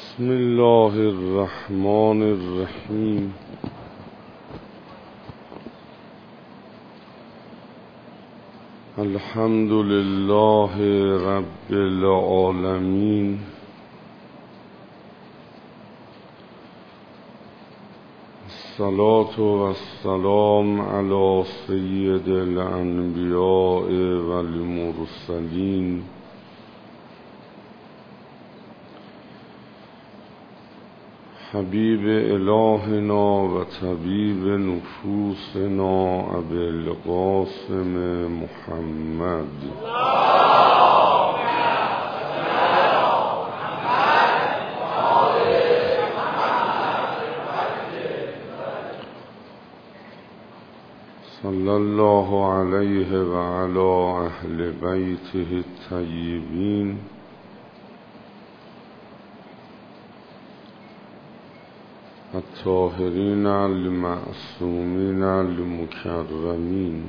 بسم الله الرحمن الرحیم. الحمد لله رب العالمین. الصلاة والسلام علی سید الانبیاء والمرسلین حبیب الهنا و طبیب نفوسنا ابی القاسم محمد صلی الله علیه و علی اهل بیته الطیبین الطاهرین المعصومین المکرمین.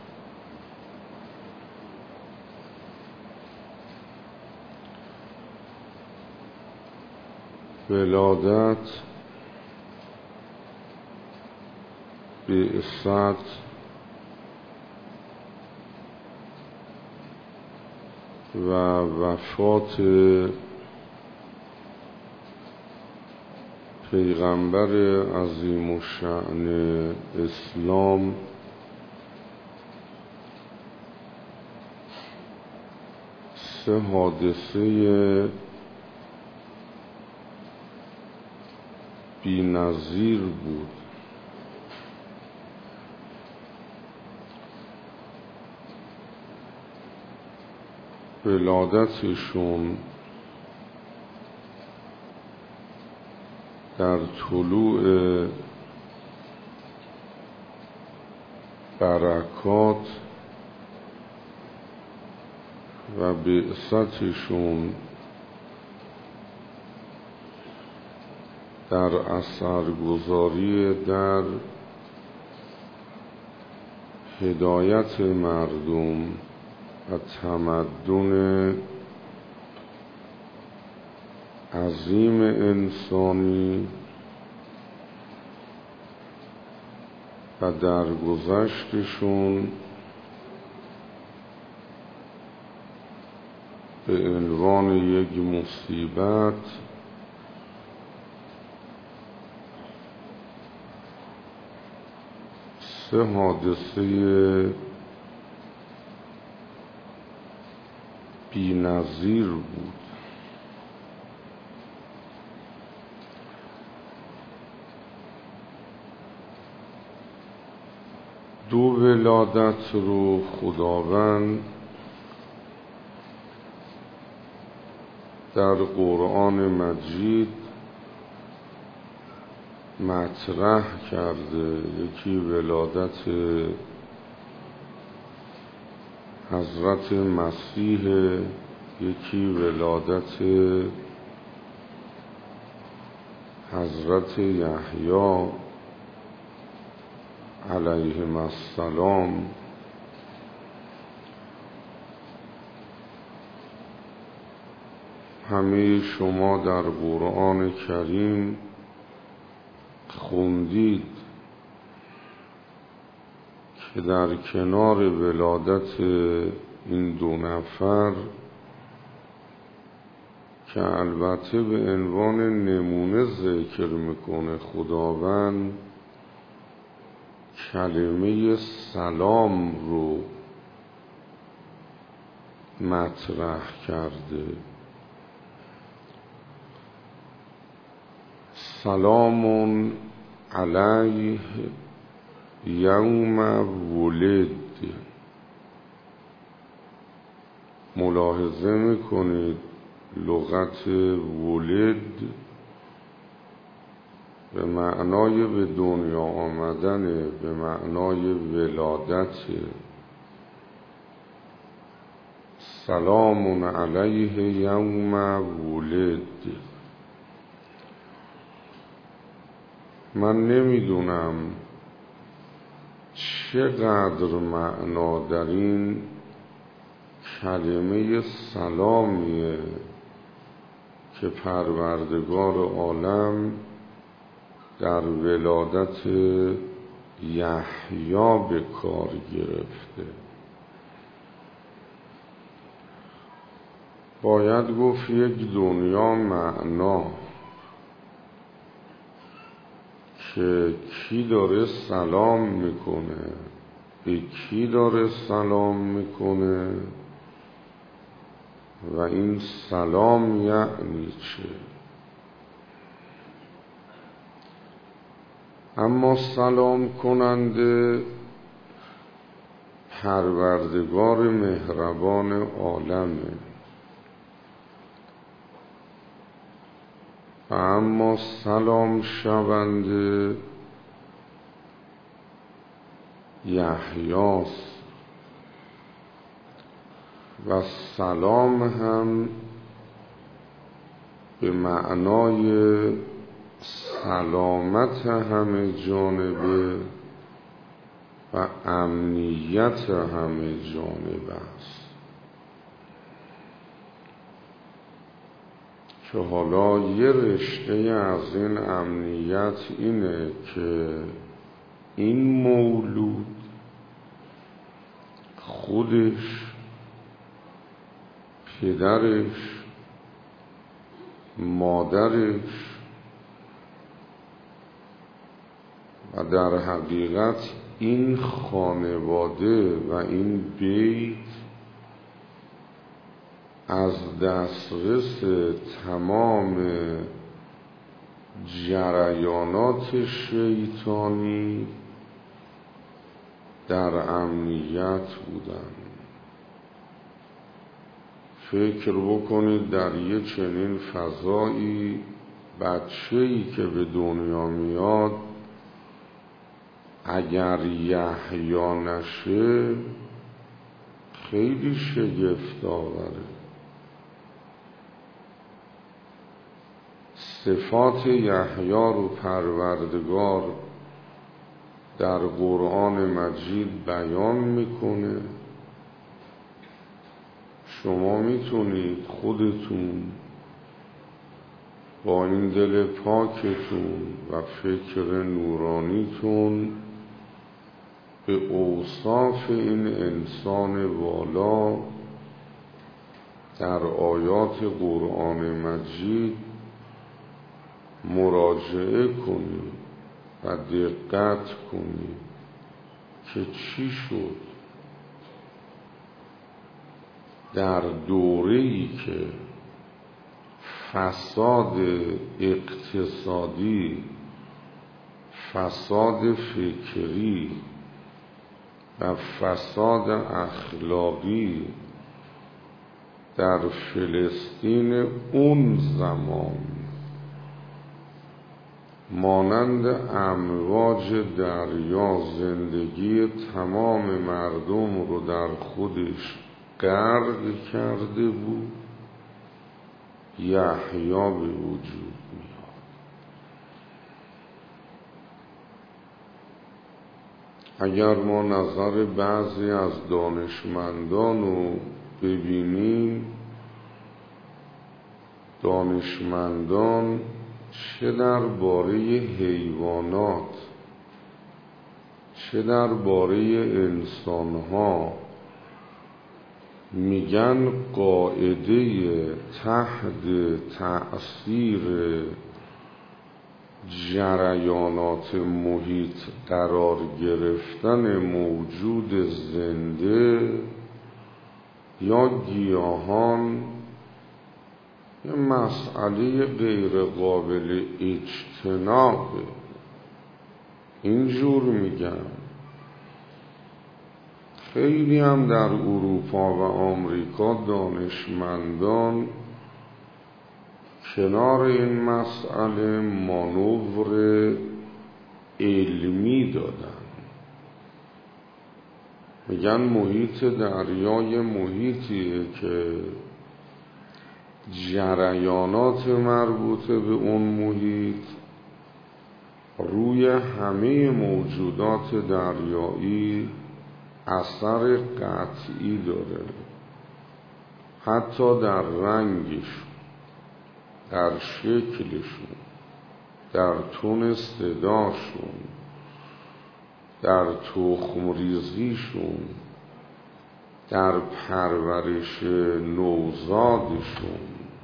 ولادت، بعثت و وفات پیغمبر عظیم الشأن اسلام سه حادثه بی‌نظیر بود. ولادتشون در طلوع برکات و بعثتشون در اثرگذاری در هدایت مردم و تمدن عظیم انسانی و درگذشتشون به عنوان یک مصیبت سه حادثه بی‌نظیر بود. دو ولادت رو خداوند در قرآن مجید مطرح کرده. یکی ولادت حضرت مسیح، یکی ولادت حضرت یحیی علیهم السلام. همه شما در قرآن کریم خوندید که در کنار ولادت این دو نفر که البته به عنوان نمونه ذکر میکنه خداوند کلمه سلام رو مطرح کرده. سلام علیه یوم ولد. ملاحظه میکنید لغت ولد به معنای به دنیا آمدن، به معنای ولادت. سلام علیه یوم ولد. من نمیدونم چقدر معنا در این کلمه سلامیه که پروردگار عالم در ولادت یحیی به کار گرفته. باید گفت یک دنیا معنا که کی داره سلام میکنه، به کی داره سلام میکنه و این سلام یعنی چه. اما سلام کننده پروردگار مهربان عالمه و اما سلام شونده یحیاست و سلام هم به معنای سلامت همه جانبه و امنیت همه جانبه است که حالا یه رشته از این امنیت اینه که این مولود خودش، پدرش، مادرش و در حقیقت این خانواده و این بیت از دسترس تمام جریانات شیطانی در امنیت بودن. فکر بکنید در یه چنین فضایی بچه‌ای که به دنیا میاد اگر یحیی نشه خیلی شگفت آوره. صفات یحیی رو پروردگار در قرآن مجید بیان میکنه. شما میتونید خودتون با این دل پاکتون و فکر نورانیتون به اوصاف این انسان والا در آیات قرآن مجید مراجعه کنید و دقت کنید که چی شد در دوره‌ای که فساد اقتصادی، فساد فکری و فساد اخلاقی در فلسطین اون زمان مانند امواج دریا زندگی تمام مردم رو در خودش غرق کرده بود، یحیی به وجود میاد. اگر ما نظر بعضی از دانشمندان رو ببینیم، دانشمندان چه درباره حیوانات چه درباره انسانها میگن قاعده تحت تأثیر جریانات محیط قرار گرفتن موجود زنده یا گیاهان یه مسئله غیر قابل اجتنابه. اینجور میگن. خیلی هم در اروپا و آمریکا دانشمندان کنار این مسئله مانور علمی دادن. میگن محیط دریای محیطیه که جریانات مربوطه به اون محیط روی همه موجودات دریایی اثر قطعی داره، حتی در رنگش، در شکلشون، در تون صداشون، در تخم ریزیشون، در پرورش نوزادشون.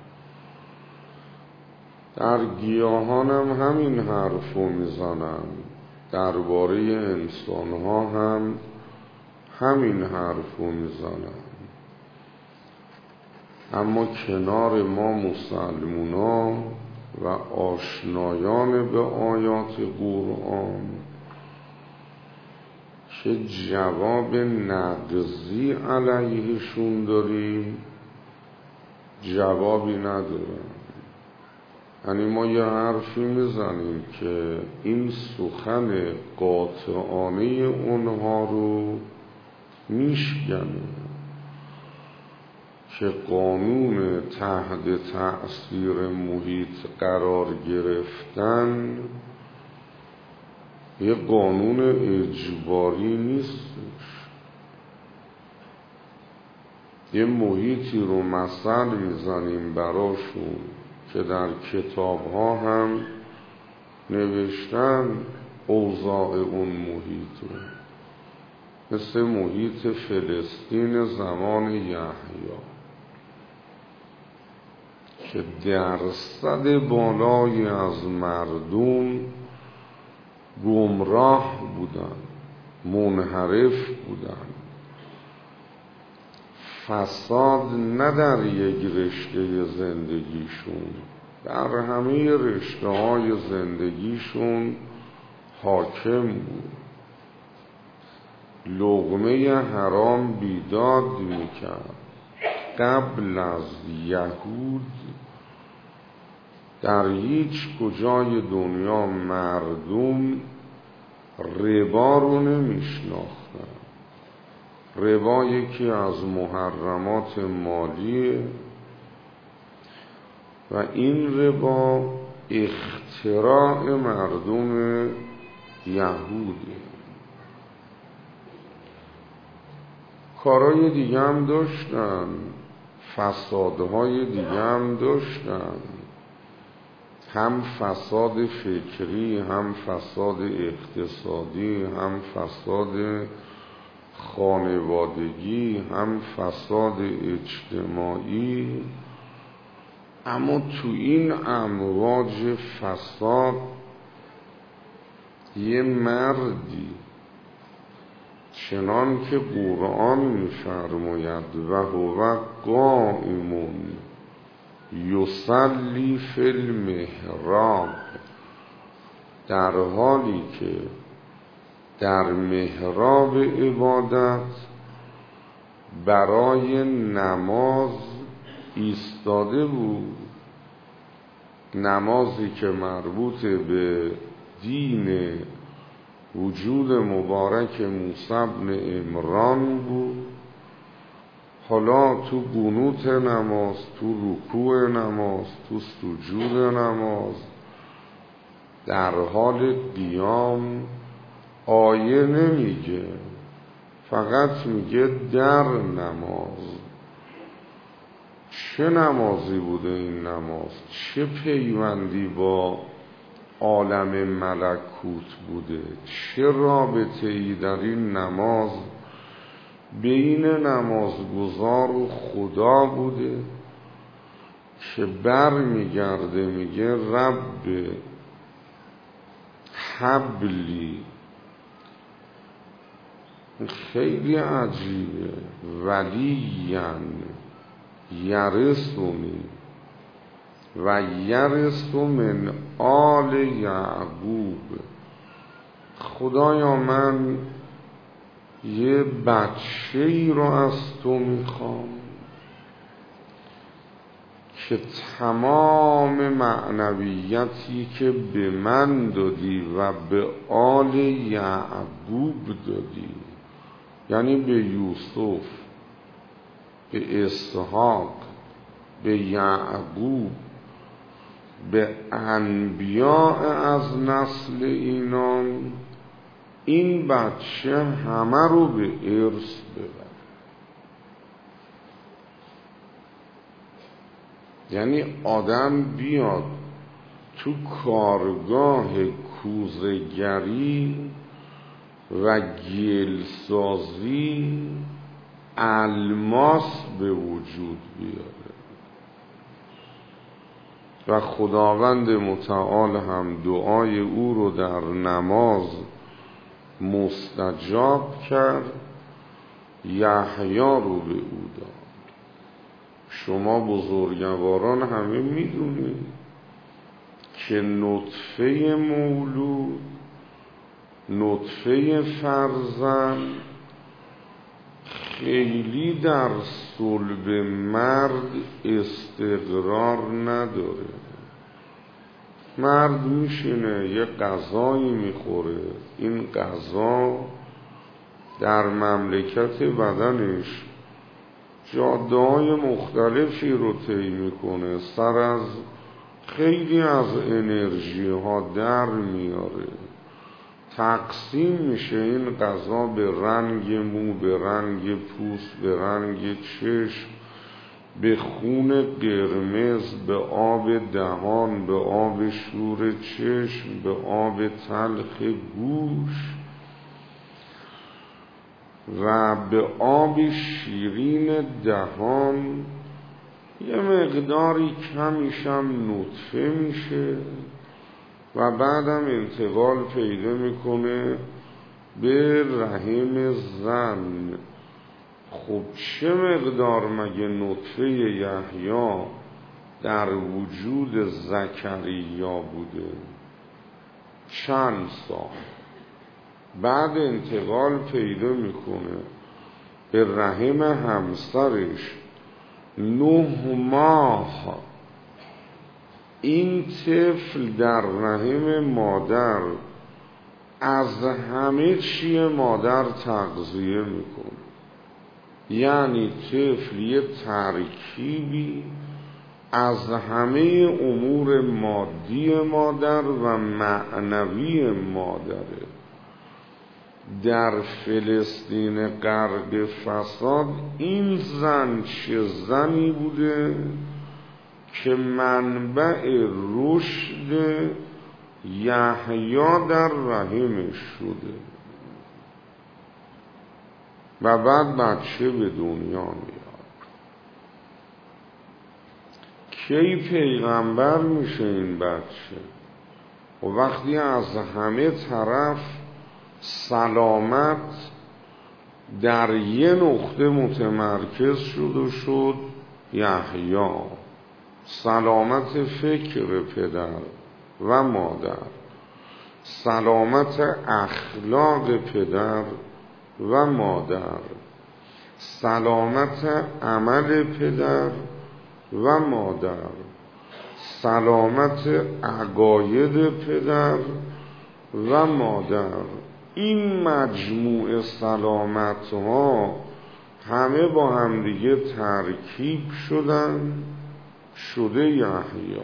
در گیاهان هم همین حرفو میزنن، درباره انسان ها هم همین حرفو میزنن. اما کنار ما مسلمونا و آشنایان به آیات قرآن که جواب نقضی علیهشون داریم جوابی ندارن. یعنی ما یه حرفی میزنیم که این سخن قاطعانه اونها رو میشکنه که قانون تحت تأثیر محیط قرار گرفتن یه قانون اجباری نیستش. یه محیطی رو مثل میزنیم براشون که در کتاب ها هم نوشتن اوضاع اون محیط رو، مثل محیط فلسطین زمان یحیی که درصد بالایی از مردم گمراه بودن، منحرف بودن. فساد نه در یک رشته زندگیشون، در همه رشته های زندگیشون حاکم بود. لقمه حرام بیداد میکرد. قبل از یهود در هیچ کجای دنیا مردم ربا رو نمیشناختن. ربا یکی از محرمات مالیه و این ربا اختراع مردم یهوده. کارهای دیگه هم داشتن، فسادهای دیگه هم داشتن، هم فساد فکری، هم فساد اقتصادی، هم فساد خانوادگی، هم فساد اجتماعی. اما تو این امواج فساد یه مردی چنان که قرآن می‌فرماید و هو قائم یصلی فی المحراب، در حالی که در محراب عبادت برای نماز ایستاده بود، نمازی که مربوط به دین وجود مبارک موسی بن عمران بود، حالا تو قنوت نماز، تو رکوع نماز، تو سجود نماز، در حال قیام آیه نمیگه، فقط میگه در نماز. چه نمازی بوده این نماز؟ چه پیوندی با عالم ملکوت بوده؟ چه رابطه ای در این نماز بین نمازگزار و خدا بوده که بر میگرده میگه رب حبلی. خیلی عجیبه. ولیاً یرثنی و یرث من آل یعقوب. خدایا من یه بچه ای رو از تو میخوام که تمام معنویتی که به من دادی و به آل یعقوب دادی، یعنی به یوسف، به اسحاق، به یعقوب، به انبیاء از نسل اینان، این بچه همه رو به ارث ببر. یعنی آدم بیاد تو کارگاه کوزه‌گری و گلسازی الماس به وجود بیاره و خداوند متعال هم دعای او رو در نماز مستجاب کرد، یحیی رو به او داد. شما بزرگواران همه میدونید که نطفه مولود، نطفه فرزند خیلی در صلب مرد استقرار نداره. مرد میشینه یه غذایی میخوره، این غذا در مملکت بدنش جاده‌های مختلفی رو طی میکنه، سر از خیلی از انرژی ها در میاره، تقسیم میشه این غذا به رنگ مو، به رنگ پوست، به رنگ چشم، به خون قرمز، به آب دهان، به آب شور چشم، به آب تلخ گوش و به آب شیرین دهان. یه مقداری کمیشم نطفه میشه و بعدم انتقال پیدا میکنه به رحم زن. خب چه مقدار مگه نطفه یحیی در وجود زکریا بوده؟ چند سال. بعد انتقال پیدا میکنه به رحم همسرش 9 ماه. این طفل در رحم مادر از همه چی مادر تغذیه میکنه، یعنی طفل یه ترکیبی از همه امور مادی مادر و معنوی مادره. در فلسطین غرب فساد این زن چه زنی بوده که منبع رشد یحیی در رحمش شده و بعد بچه به دنیا میاد. کی پیغمبر میشه این بچه؟ و وقتی از همه طرف سلامت در یه نقطه متمرکز شد و شد یحیی، سلامت فکر پدر و مادر، سلامت اخلاق پدر و مادر، سلامت عمل پدر و مادر، سلامت عقاید پدر و مادر. این مجموع سلامت ها همه با همدیگه ترکیب شده یحیی.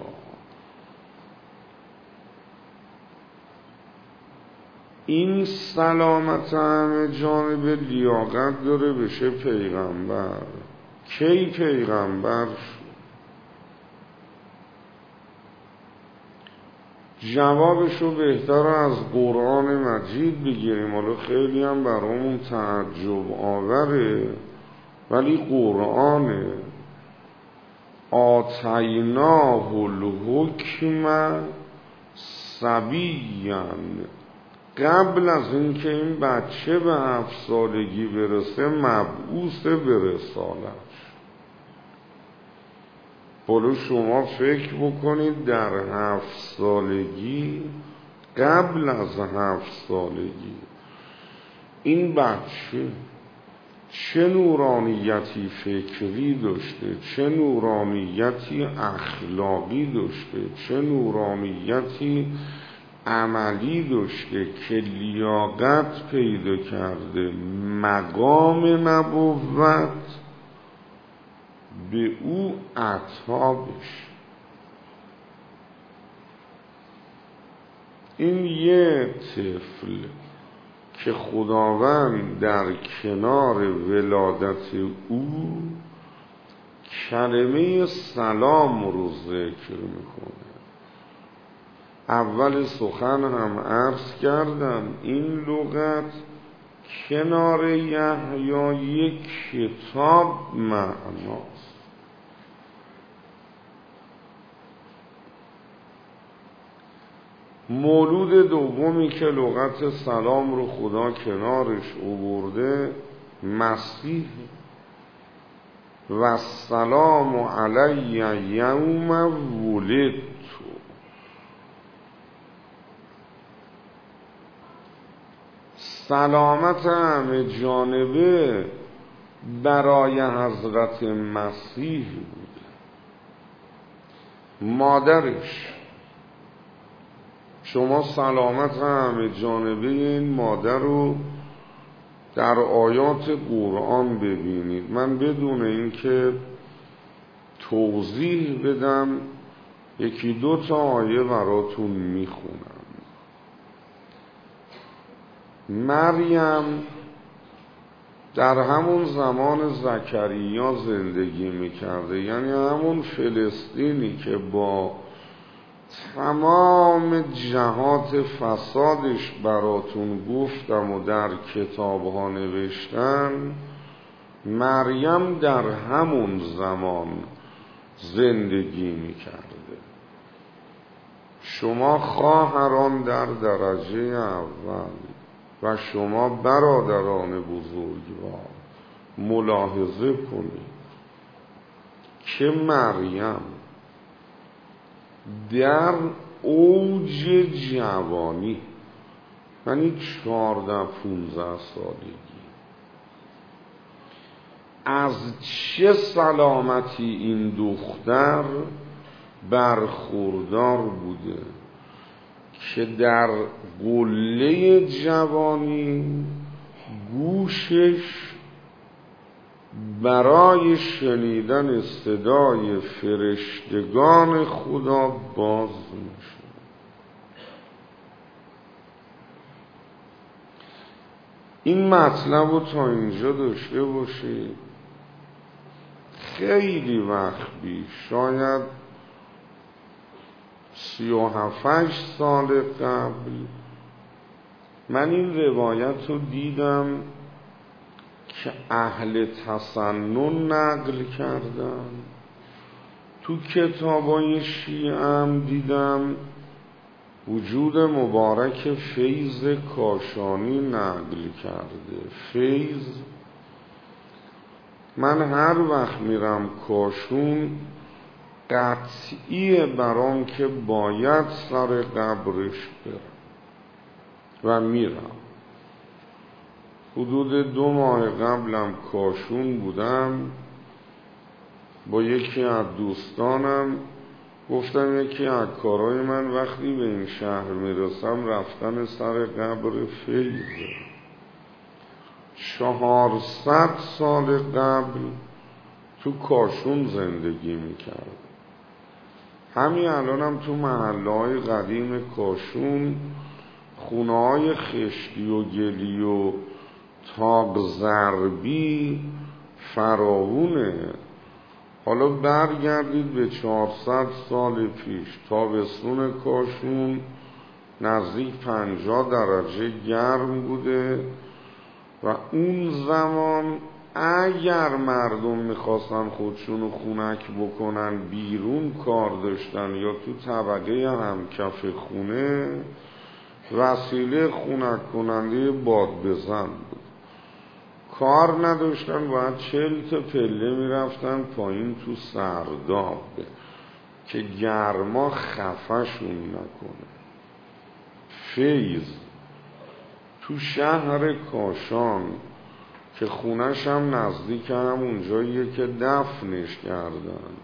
این سلامت همه جانب لیاقت داره بشه پیغمبر. کی پیغمبر شد؟ جوابشو بهتر از قرآن مجید بگیریم، حالا خیلی هم برامون تعجب آوره ولی قرآنه. آتیناه الحکم صبیا، قبل از اینکه این بچه به 7 سالگی برسه مبعوث به رسالت. حالا شما فکر بکنید در 7 سالگی، قبل از 7 سالگی این بچه چه نورانیتی فکری داشته، چه نورانیتی اخلاقی داشته، چه نورانیتی عملی داشته که لیاقت پیدا کرده مقام نبوت به او عطا بشه. این یه طفل که خداوند در کنار ولادت او کلمه سلام رو ذکر میکنه. اول سخن هم عرض کردم این لغت کنار یحیی یک کتاب معناست. مولود دومی که لغت سلام رو خدا کنارش آورده مسیح و السلام علی یوم ولدت. سلامت همه جانبه برای حضرت مسیح بوده. مادرش، شما سلامت همه جانبه این مادر رو در آیات قرآن ببینید. من بدون اینکه توضیح بدم یکی دو تا آیه براتون میخونم. مریم در همون زمان زکریا زندگی میکرده، یعنی همون فلسطینی که با تمام جهات فسادش براتون گفتم و در کتابها نوشتن. مریم در همون زمان زندگی میکرده. شما خواهران در درجه اول و شما برادران بزرگوار ملاحظه کنید که مریم در اوج جوانی، یعنی 14-15 سالگی، از چه سلامتی این دختر برخوردار بوده که در قله جوانی گوشش برای شنیدن صدای فرشتگان خدا باز میشه. این مطلب رو تا اینجا داشته باشید. خیلی وقت پیش، شاید 37 سال قبل، من این روایت رو دیدم که اهل تسنن نقل کردن. تو کتابای شیعه هم دیدم وجود مبارک فیض کاشانی نقل کرده. فیض، من هر وقت میرم کاشون قطعیه برام که باید سر قبرش برم و میرم. حدود 2 ماه قبلم کاشون بودم، با یکی از دوستانم گفتم یکی از کارهای من وقتی به این شهر میرسم رفتن سر قبر فیضه. 400 سال قبل تو کاشون زندگی میکرد. همین الانم تو محله‌های قدیم کاشون خونه‌های خشتی و گلی و تاق ضربی فراوونه. حالا برگردید به 400 سال پیش، تابستون کاشون نزدیک 50 درجه گرم بوده و اون زمان اگر مردم میخواستن خودشونو خنک بکنن بیرون کار داشتن یا تو طبقه همکف خونه، وسیله خنک کننده باد بزن بود. کار نداشتن باید 40 تا پله میرفتن پایین تو سرداب که گرما خفشون نکنه. فیض تو شهر کاشان که خونش هم نزدیک همون جاییه که دفنش کردن،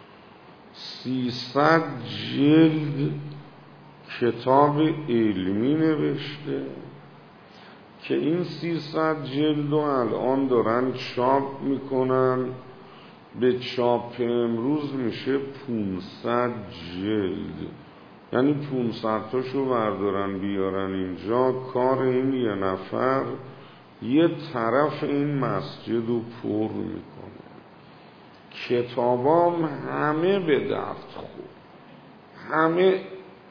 300 جلد کتاب علمی نوشته که این 300 جلد رو الان دارن چاپ میکنن. به چاپ امروز میشه 500 جلد، یعنی 500 تاشو بردارن بیارن اینجا. کار این یه نفر یه طرف این مسجد رو پر میکنه. کتابام همه به درد خورد، همه.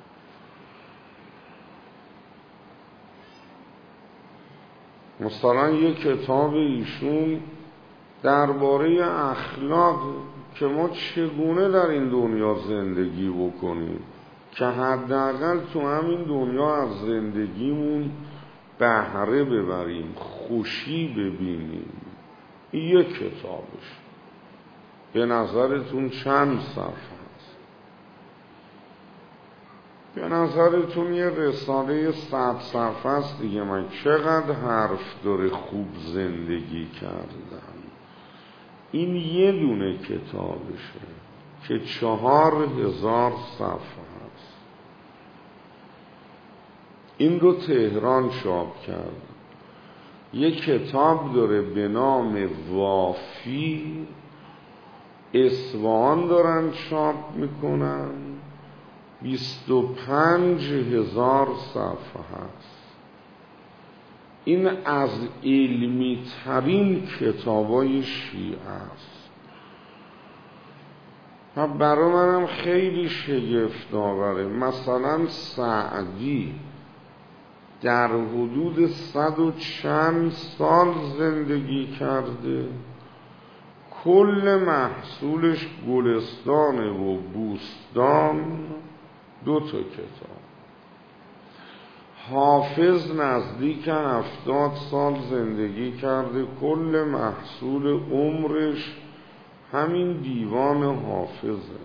مثلا یک کتاب ایشون درباره اخلاق که ما چگونه در این دنیا زندگی بکنیم که حداقل تو همین دنیا از زندگیمون بهره ببریم، خوشی ببینیم. این یک کتابش. به نظرتون چند صفحه است؟ به نظرتون یه رساله 100 صفحه است دیگه. من چقدر حرف داره خوب زندگی کردن. این یه دونه کتابشه که 4000 صفحه است. این رو تهران چاپ کرد. یه کتاب داره به نام وافی، اصفهان دارن چاپ میکنن، 25000 صفحه هست. این از علمی ترین کتابای شیعه است و برای منم خیلی شگفت آوره. مثلا سعدی در حدود 100 و چند سال زندگی کرده، کل محصولش گلستان و بوستان، 2 کتاب. حافظ نزدیک 70 سال زندگی کرده، کل محصول عمرش همین دیوان حافظه.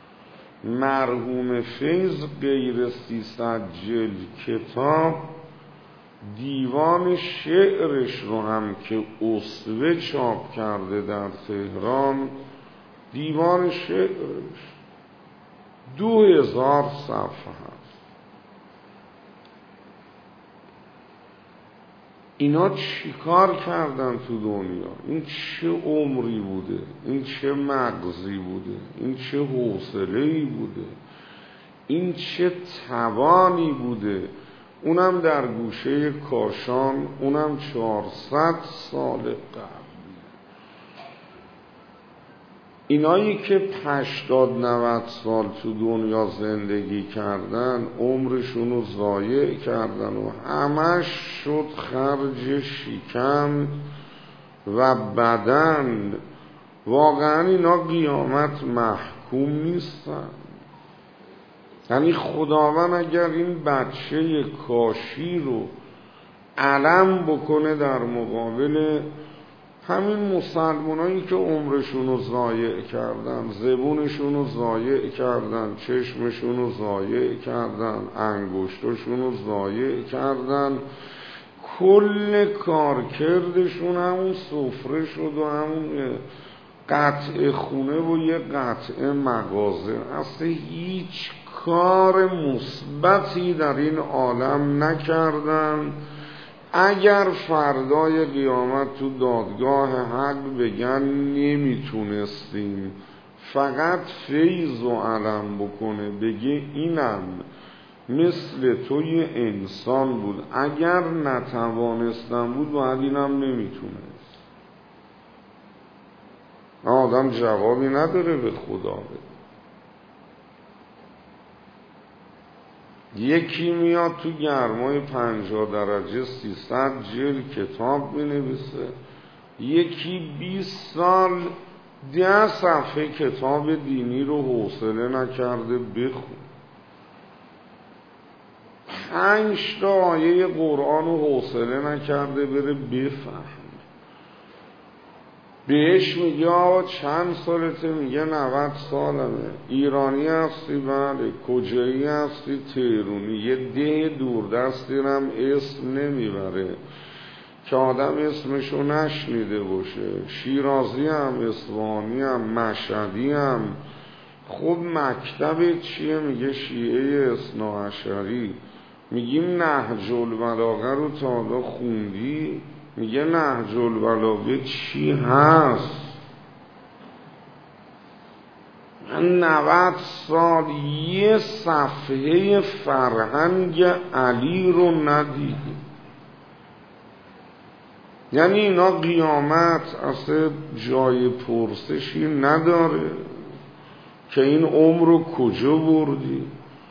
مرحوم فیض غیر 300 جلد کتاب، دیوان شعرش رو هم که اسوه چاپ کرده در تهران، دیوان شعرش 2000 صفحه هست. اینا چی کار کردن تو دنیا؟ این چه عمری بوده؟ این چه مغزی بوده؟ این چه حوصله‌ای بوده؟ این چه توانی بوده؟ اونم در گوشه کاشان، اونم 400 سال قبل. اینایی که 80-90 سال تو دنیا زندگی کردن، عمرشون رو ضایع کردن و همش شد خرج شکم و بدن. واقعا اینا قیامت محکوم نیستن. یعنی خداوند اگر این بچه کاشی رو علم بکنه در مقابل همین مسلمانایی که عمرشون رو ضایع کردن، زبونشون رو ضایع کردن، چشمشون رو ضایع کردن، انگشتشون رو ضایع کردن، کل کارکردشون همون سفره شد و همون قطع خونه و یه قطع مغازه. اصلا هیچ کار مثبتی در این عالم نکردن. اگر فردای قیامت تو دادگاه حق بگن نمیتونستیم، فقط فیض و علم بکنه، بگه اینم مثل توی انسان بود، اگر نتوانستم بود باید اینم نمیتونست. آدم جوابی نداره به خدا بده. یکی میاد تو گرمای 50 درجه 300 جلد کتاب بنویسه، یکی 20 سال 10 صفحه کتاب دینی رو حوصله نکرده بخون، 5 تا آیه قرآن رو حوصله نکرده بره بفهم. بهش میگه آقا چند سالته؟ میگه 90 سالمه. ایرانی هستی؟ بله. کجایی هستی؟ تهرونی. یه ده دوردستی هم اسم نمیبره که آدم اسمشو نشنیده باشه. شیرازی هم، اصفهانی هم، مشهدی هم. خب مکتب چیه؟ میگه شیعه اثناعشری. میگیم نهج البلاغه رو تا حالا خوندی؟ میگه نهج البلاغه چی هست؟ من 90 سال یه صفحه فرهنگ علی رو ندیدم. یعنی اینا قیامت اصلا جای پرسشی نداره که این عمر رو کجا بردی.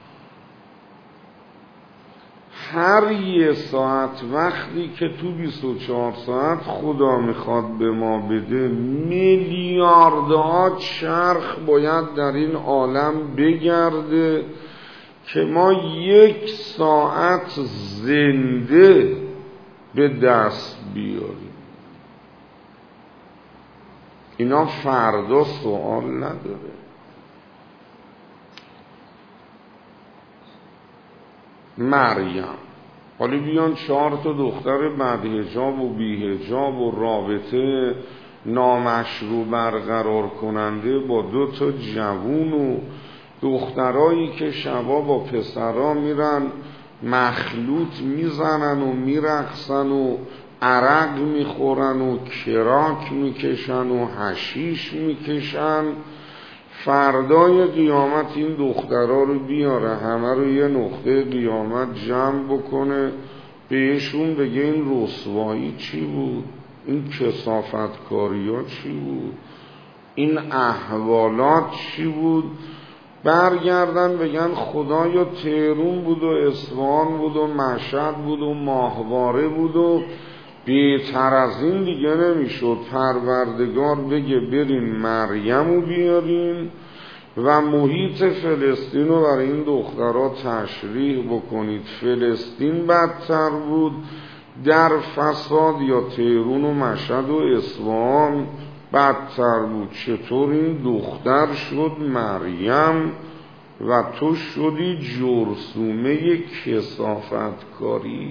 هر یه ساعت وقتی که تو 24 ساعت خدا میخواد به ما بده، میلیاردها چرخ باید در این عالم بگرده که ما 1 ساعت زنده به دست بیاریم. اینا فردا سوال نداره. مریم، حالا بیان 4 تا دختر بدحجاب و بی‌حجاب و رابطه نامشروع برقرار کننده با 2 تا جوون و دخترایی که شبا با پسرا میرن مخلوط میزنن و میرقصن و عرق میخورن و کراک میکشن و حشیش میکشن، فردای قیامت این دخترها رو بیاره همه رو یه نقطه قیامت جمع بکنه، بهشون بگه این رسوایی چی بود، این کثافتکاری ها چی بود، این احوالات چی بود، برگردن بگن خدایا تهرون بود و اصفهان بود و مشهد بود و ماهواره بود و بهتر از این دیگه نمیشد. پروردگار بگه برین مریم رو بیارین و محیط فلسطین رو برای این دخترها تشریح بکنید. فلسطین بدتر بود در فساد یا تهرون و مشهد و اصفهان بدتر بود؟ چطور این دختر شد مریم و تو شدی جرثومه کثافتکاری؟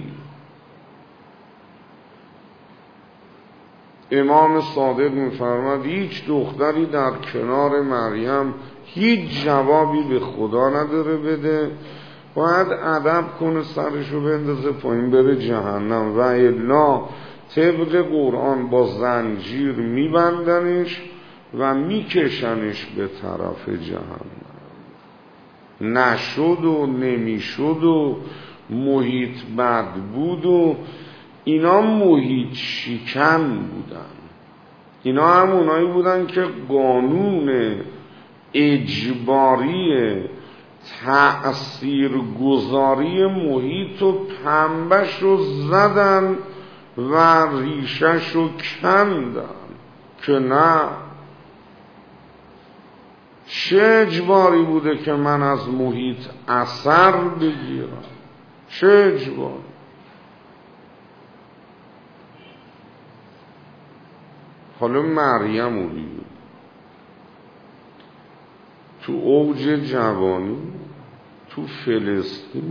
امام صادق می‌فرماد هیچ دختری در کنار مریم هیچ جوابی به خدا نداره بده، باید ادب کنه سرشو بندازه پایین بره جهنم، و الا طبق قرآن با زنجیر میبندنش و میکشنش به طرف جهنم. نشد و نمیشد و محیط بد بود و اینا محیط شکن بودن. اینا همونایی بودن که قانون اجباری تأثیرگذاری محیط و پنبش رو زدن و ریشش رو کندن که نه، چه اجباری بوده که من از محیط اثر بگیرم، چه اجباری. حالا مریم رو بگیر تو اوج جوانی، تو فلسطین،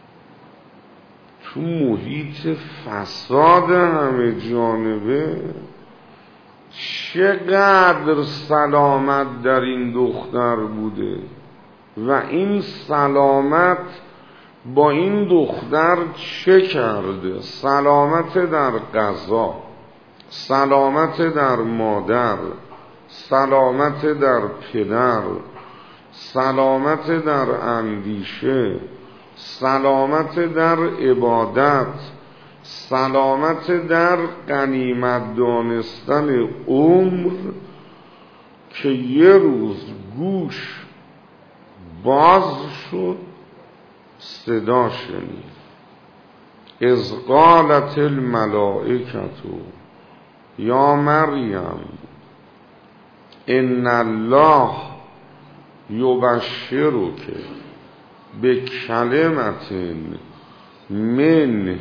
تو محیط فساد همه جانبه، چقدر سلامت در این دختر بوده و این سلامت با این دختر چه کرده؟ سلامت در غذا، سلامت در مادر، سلامت در پدر، سلامت در اندیشه، سلامت در عبادت، سلامت در غنیمت دانستن عمر که یه روز گوش باز شد صدا شنید اذ قالت الملائکة یا مریم ان الله یبشرک بکلمة منه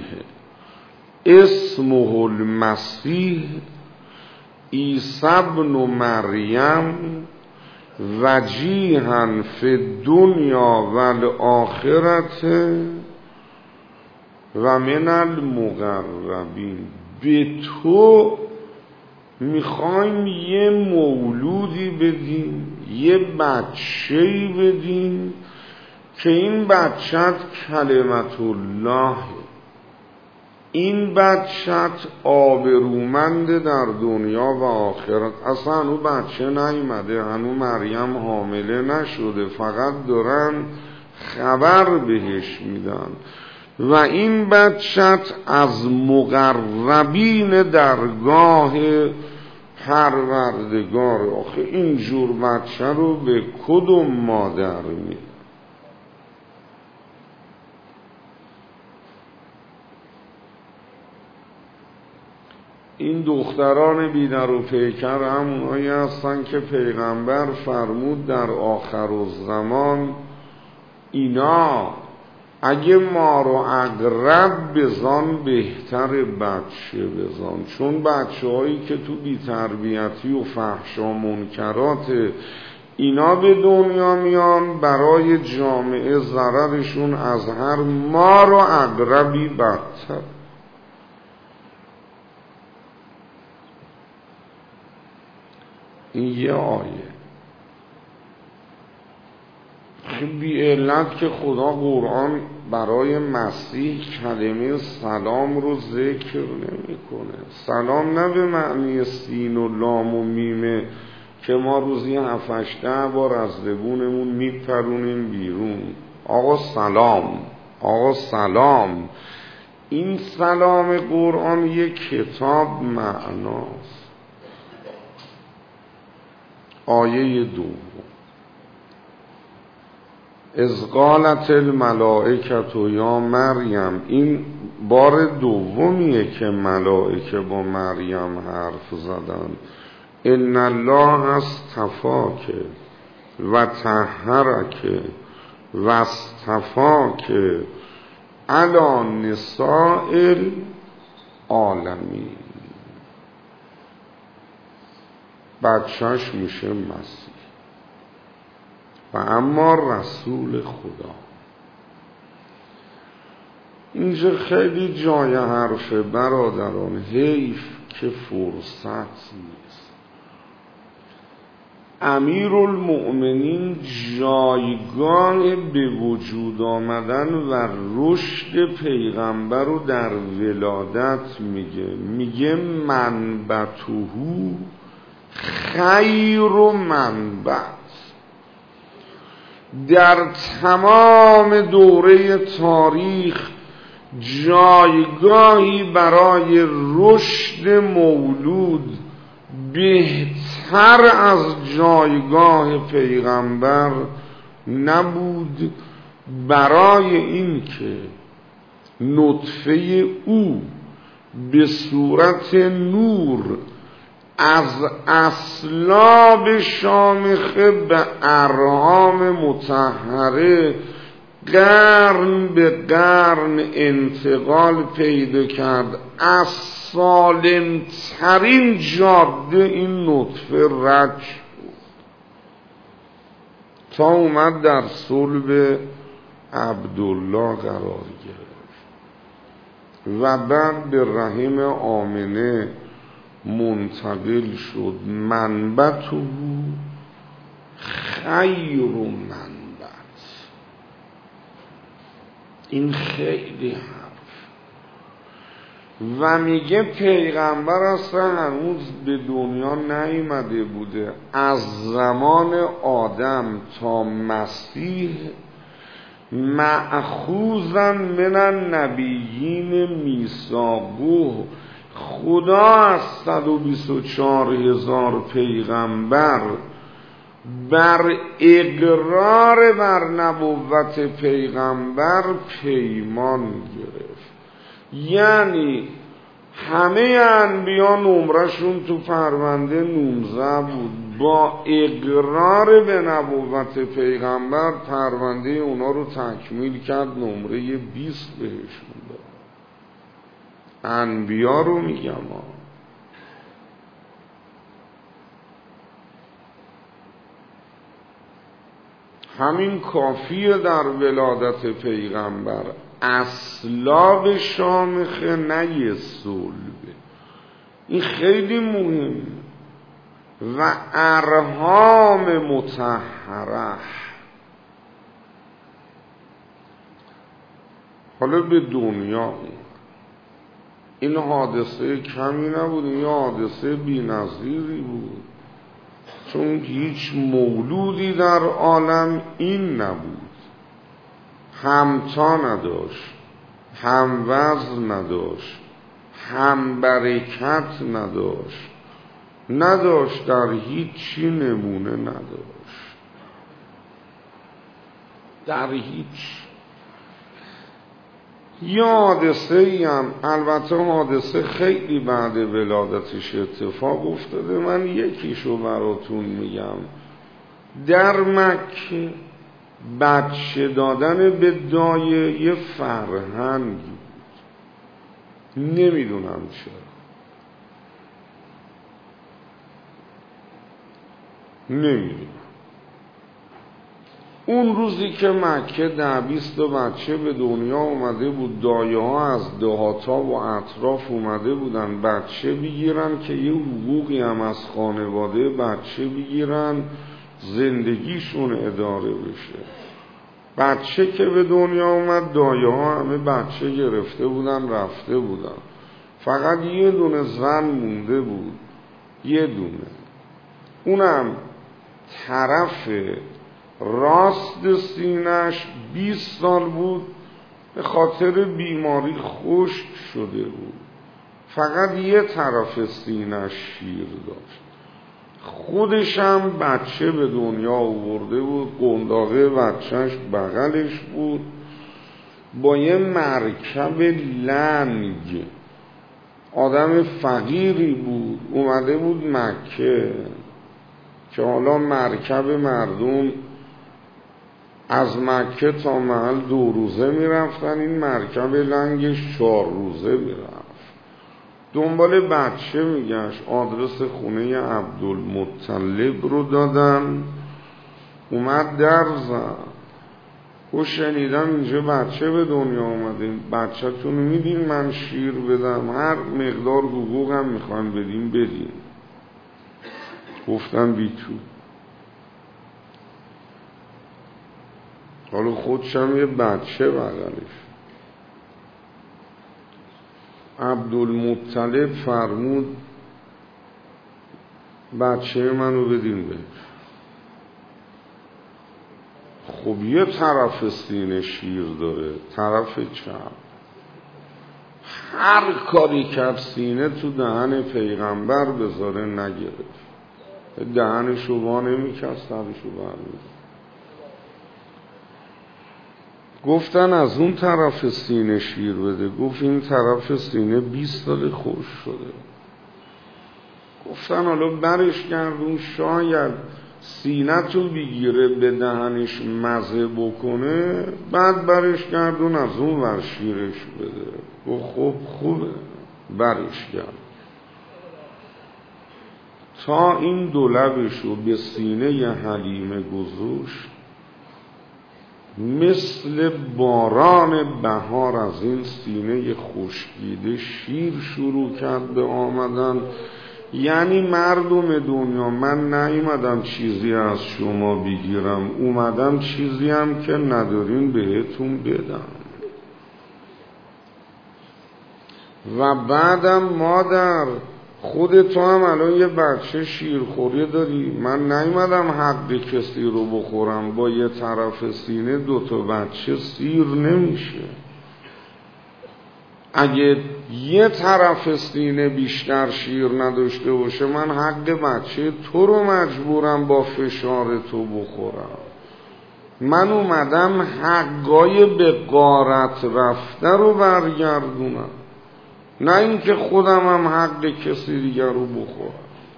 اسمه المسیح عیسی ابن مریم وجیها فی الدنیا والآخرة و من المقربین. به تو میخوایم یه مولودی بدیم، یه بچه‌ای بدیم که این بچت کلمت الله، این بچت آبرومند در دنیا و آخرت. اصلا هنو بچه نیامده، هنو مریم حامله نشده، فقط دارن خبر بهش میدن و این بچت از مقربین درگاه پروردگار. آخه اینجور بچه رو به کدوم مادر میده؟ این دختران بیدر و پیکر همونایی هستن که پیغمبر فرمود در آخرالزمان اینا اگه مار و عقرب بزان بهتر بچه بزان، چون بچه هایی که تو بی‌تربیتی و فحش و منکرات اینا به دنیا میان برای جامعه ضررشون از هر مار و عقربی بدتر. این یه آیه بی علت که خدا قرآن برای مسیح کلمه سلام رو ذکر نمیکنه. سلام نه به معنی سین و لام و میمه که ما روزی 7-8 بار از زبونمون میپرونیم بیرون. آقا سلام، آقا سلام. این سلام قرآن یک کتاب معناست. آیه 2 اذ قالت الملائکة یا مریم، این بار دومیه که ملائکه با مریم حرف زدن. ان الله اصطفاک و طهرک و اصطفاک علی نساء العالمین. بچهش میشه مسیح و اما رسول خدا. اینجا خیلی جای حرفه برادران، حیف که فرصت نیست. امیرالمؤمنین جایگاه به وجود آمدن و رشد پیغمبر رو در ولادت میگه منبته خیر منبع. در تمام دوره تاریخ جایگاهی برای رشد مولود بهتر از جایگاه پیغمبر نبود، برای این که نطفه او به صورت نور از اصلاب شامخه به ارحام مطهره قرن به قرن انتقال پیدا کرد. از سالمترین جاده این نطفه رد شد تا اومد در صلب عبدالله قرار گرفت و بعد به رحم آمنه منتقل شد. منبته خیر منبت. این خیلی حرف و میگه پیغمبر اصلا هنوز به دنیا نیامده بوده. از زمان آدم تا مسیح مأخوذا من النبیین میثاقه. خدا از 124,000 پیغمبر بر اقرار بر نبوت پیغمبر پیمان گرفت. یعنی همه انبیا نمرشون تو پرونده 19 بود. با اقرار به نبوت پیغمبر پرونده اونا رو تکمیل کرد، نمره 20 بهشون داد. انبیا رو میگم همین کافیه در ولادت پیغمبر. اصلاب شامخه نه یه صلبه، این خیلی مهمه. و ارحام مطهره. حالا به دنیا این حادثه کمی نبود، این حادثه بی‌نظیری بود، چون هیچ مولودی در عالم این نبود، همتا نداشت، هم وزن نداشت، هم برکت نداشت، در هیچی نمونه نداشت، در هیچ. یه حادثه ای هم، البته حادثه خیلی بعد ولادتش اتفاق افتاده، من یکیشو براتون میگم. در مکه بچه دادن به دایه یه فرهنگی بود، نمیدونم چرا، نمیدونم. اون روزی که مکه 10-20 بچه به دنیا اومده بود، دایه ها از دهاتا و اطراف اومده بودن بچه بگیرن که یه حقوقی هم از خانواده بچه بگیرن، زندگیشون اداره بشه. بچه که به دنیا اومد، دایه ها همه بچه گرفته بودن رفته بودن، فقط یه دونه زن مونده بود، یه دونه، اونم طرف راست سینه‌اش 20 سال بود به خاطر بیماری خشک شده بود، فقط یه طرف سینه‌اش شیر داشت. خودش هم بچه به دنیا آورده بود، قنداقه بچهش بغلش بود، با یه مرکب لنگ. آدم فقیری بود، اومده بود مکه که حالا مرکب مردم از مکه تا محل 2 روزه میرفتن، این مرکب لنگش 4 روزه میرفت. دنبال بچه میگشت، آدرس خونه عبدالمطلب رو دادن، اومد در زد و شنیدم اینجا بچه به دنیا اومده، بچه تون میدین من شیر بدم، هر مقدار حقوقم میخوان بدین بدین. گفتن بی تو. حالا خودشم یه بچه بغلش. عبدالمطلب فرمود بچه منو بدین بهش. خب یه طرف سینه شیر داره، طرف چپ. هر کاری کرد سینه تو دهن پیغمبر بذاره نگرفت، دهنشو وا نمی‌کرد، سرشو برمی‌داشت. گفتن از اون طرف سینه شیر بده، گفت این طرف سینه 20 سال خوش شده. گفتن حالا برش گردون، شاید سینه تو بگیره به دهنش مزه بکنه، بعد برش گردون از اون ور شیرش بده. گفت خب خوبه، برش گرد. تا این دو لبشو به سینه حلیمه گذاشت، مثل باران بهار از این سینه خشکیده شیر شروع کرد به آمدن. یعنی مردم دنیا، من نیومدم چیزی از شما بگیرم، اومدم چیزی هم که ندارین بهتون بدم. و بعدم مادر خود تو هم الان یه بچه شیرخوری داری، من نیومدم حق کسی رو بخورم، با یه طرف سینه 2 تا بچه سیر نمیشه. اگه یه طرف سینه بیشتر شیر نداشته باشه، من حق بچه تو رو مجبورم با فشار تو بخورم. من اومدم حقای به غارت رفته رو برگردونم، نه اینکه خودم هم حق کسی دیگر رو بخورم.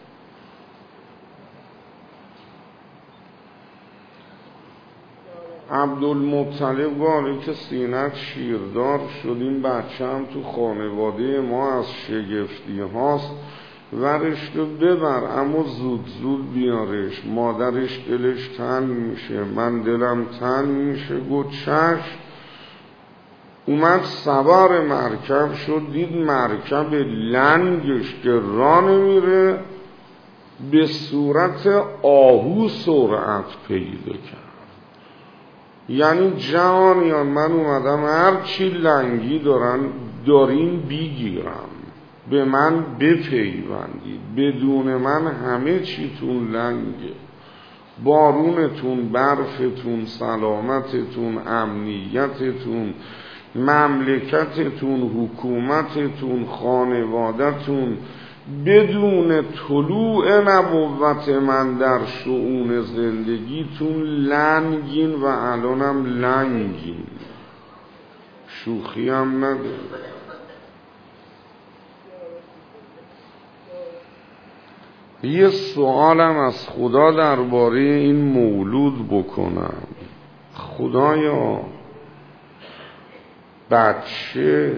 عبدالمطلب گاره که سینت شیردار شد، این بچه هم تو خانواده ما از شگفتی هاست، ورش رو ببر اما زود زود بیارش، مادرش دلش تنگ میشه، من دلم تنگ میشه. گفت چشم. اومد سوار مرکب شد، دید مرکب لنگش که راه نمیره به صورت آهو سرعت پیدا کرد. یعنی جهانیان من اومدم هر چی لنگی دارین بگیرم، به من بپیوندید، بدون من همه چیتون لنگه، بارونتون، برفتون، سلامتتون، امنیتتون، مملکتتون، حکومتتون، خانوادتون بدون طلوع نبوت من در شؤون زندگیتون لنگین و الانم لنگین، شوخی هم نداره. یه سوالم از خدا درباره این مولود بکنم. خدایا بچه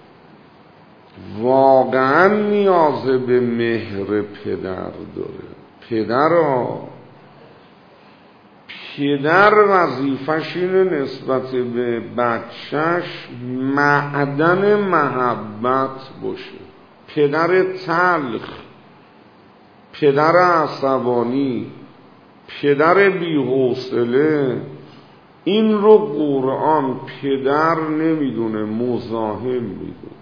واقعا نیاز به مهر پدر داره. پدر وظیفش اینه نسبت به بچهش معدن محبت باشه. پدر تلخ، پدر عصبانی، پدر بی‌حوصله، این رو قرآن پدر نمیدونه، مزاحم میدونه.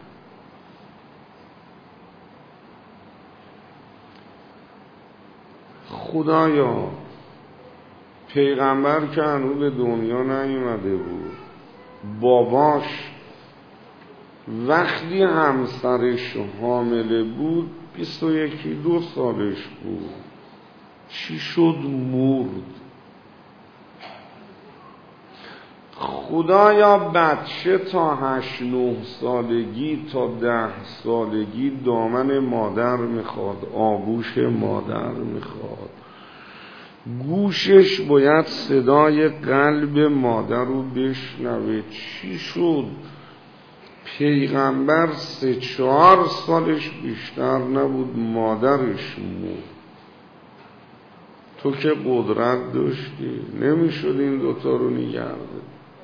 خدایا پیغمبر که هنوز به دنیا نیومده بود، باباش وقتی همسرش حامله بود 21-22 سالش بود، چی شد؟ مرد. خدایا بچه تا 8-9 سالگی تا 10 سالگی دامن مادر میخواد، آغوش مادر میخواد، گوشش باید صدای قلب مادر رو بشنوه. چی شد؟ پیغمبر 3-4 سالش بیشتر نبود مادرش مرد. تو که قدرت داشتی نمیشد این دوتا رو نگرده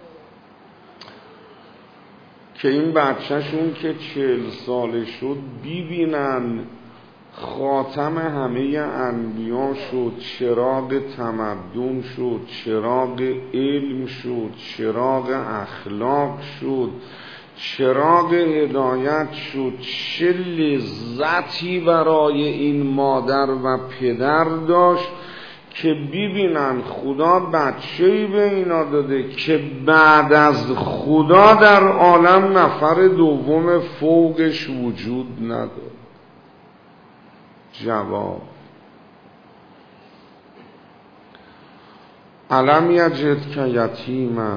که این بچهشون که 40 ساله شد ببینن خاتم همه انبیا شد، چراغ تمدن شد، چراغ علم شد، چراغ اخلاق شد، چراغ هدایت شد. چه لذتی برای این مادر و پدر داشت که ببینن خدا بچه‌ای به اینا داده که بعد از خدا در عالم نفر دوم فوقش وجود نداره. جواب: الم یجدک یتیما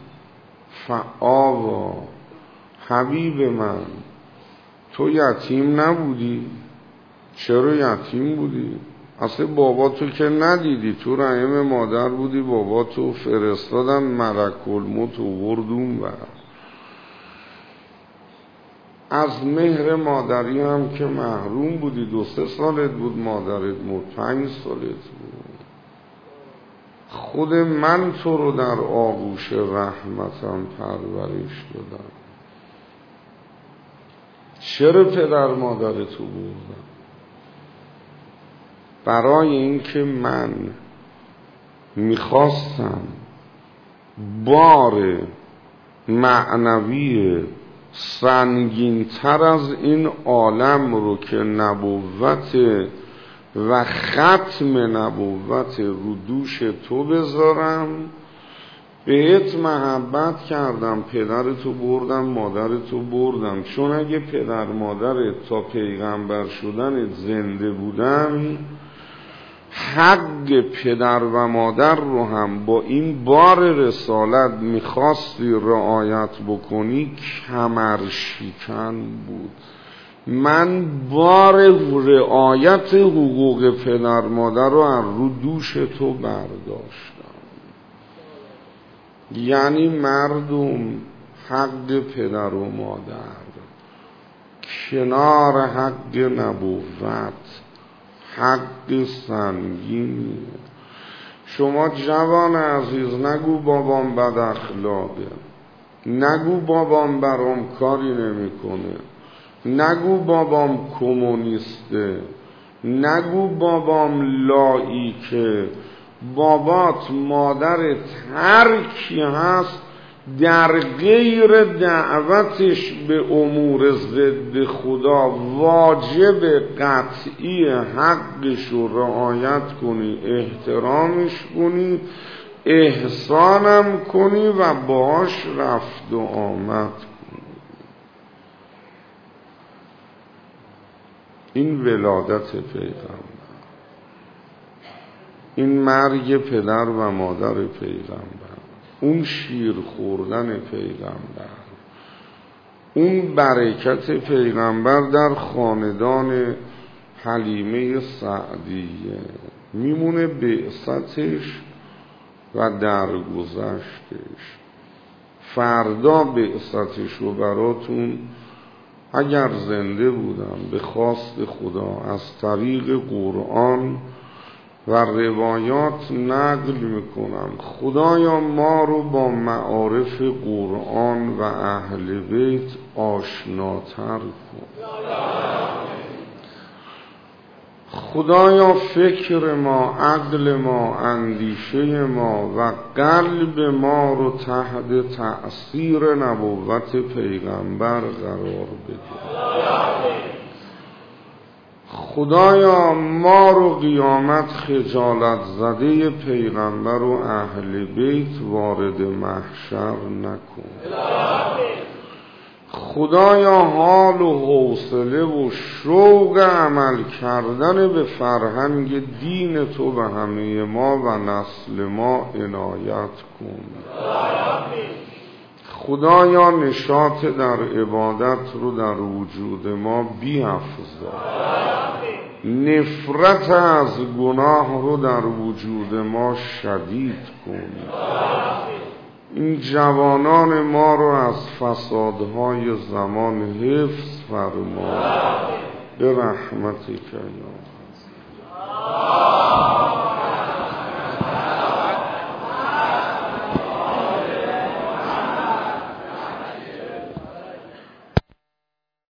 فآوی. حبیب من تو یتیم نبودی؟ چرا یتیم بودی؟ اصلا بابا تو که ندیدی، تو رحم مادر بودی، بابا تو فرستادن ملک الموت وردون بر. از مهر مادری هم که محروم بودی، 2-3 سالت بود مادرت مرد، 5 سالت بود. خود من تو رو در آغوش رحمتم پرورش دادم. چرا پدر مادرتو بردم؟ برای اینکه من میخواستم بار معنوی سنگین تر از این عالم رو که نبوت و ختم نبوت رو دوش تو بذارم. بهت محبت کردم، پدرتو بردم، مادرتو بردم، چون اگه پدر مادرت تا پیغمبر شدن زنده بودن حق پدر و مادر رو هم با این بار رسالت میخواستی رعایت بکنی کمر شکن بود. من بار رعایت حقوق پدر مادر رو از رو دوش تو برداشتم. یعنی مردم حق پدر و مادر کنار حق نبوت حق سنگینی. شما جوان عزیز نگو بابام بد اخلاقه، نگو بابام برام کاری نمیکنه، نگو بابام کمونیسته، نگو بابام لاییکه. بابات مادرت هر کی هست در غیر دعوتش به امور ضد خدا واجب قطعی حقش رو رعایت کنی، احترامش کنی، احسانم کنی و باش رفت و آمد کنی. این ولادت پیغمبر، این مرگ پدر و مادر پیغمبر، اون شیر خوردن پیغمبر، اون برکت پیغمبر در خاندان حلیمه سعدیه میمونه بعثتش و درگذشتش. فردا بعثتش رو براتون اگر زنده بودم به خواست خدا از طریق قرآن و روایات نقل میکنم. خدایا ما رو با معارف قرآن و اهل بیت آشناتر کن. خدایا فکر ما، عقل ما، اندیشه ما و قلب ما رو تحت تأثیر نبوت پیغمبر قرار بده. خدایا ما رو قیامت خجالت زده پیغمبر و اهل بیت وارد محشر نکن. خدایا حال و حوصله و شوق عمل کردن به فرهنگ دین تو به همه ما و نسل ما عنایت کن. خدایا نشاط در عبادت رو در وجود ما بیفزا. نفرت از گناه رو در وجود ما شدید کن. این جوانان ما رو از فسادهای زمان حفظ فرما به رحمتک یا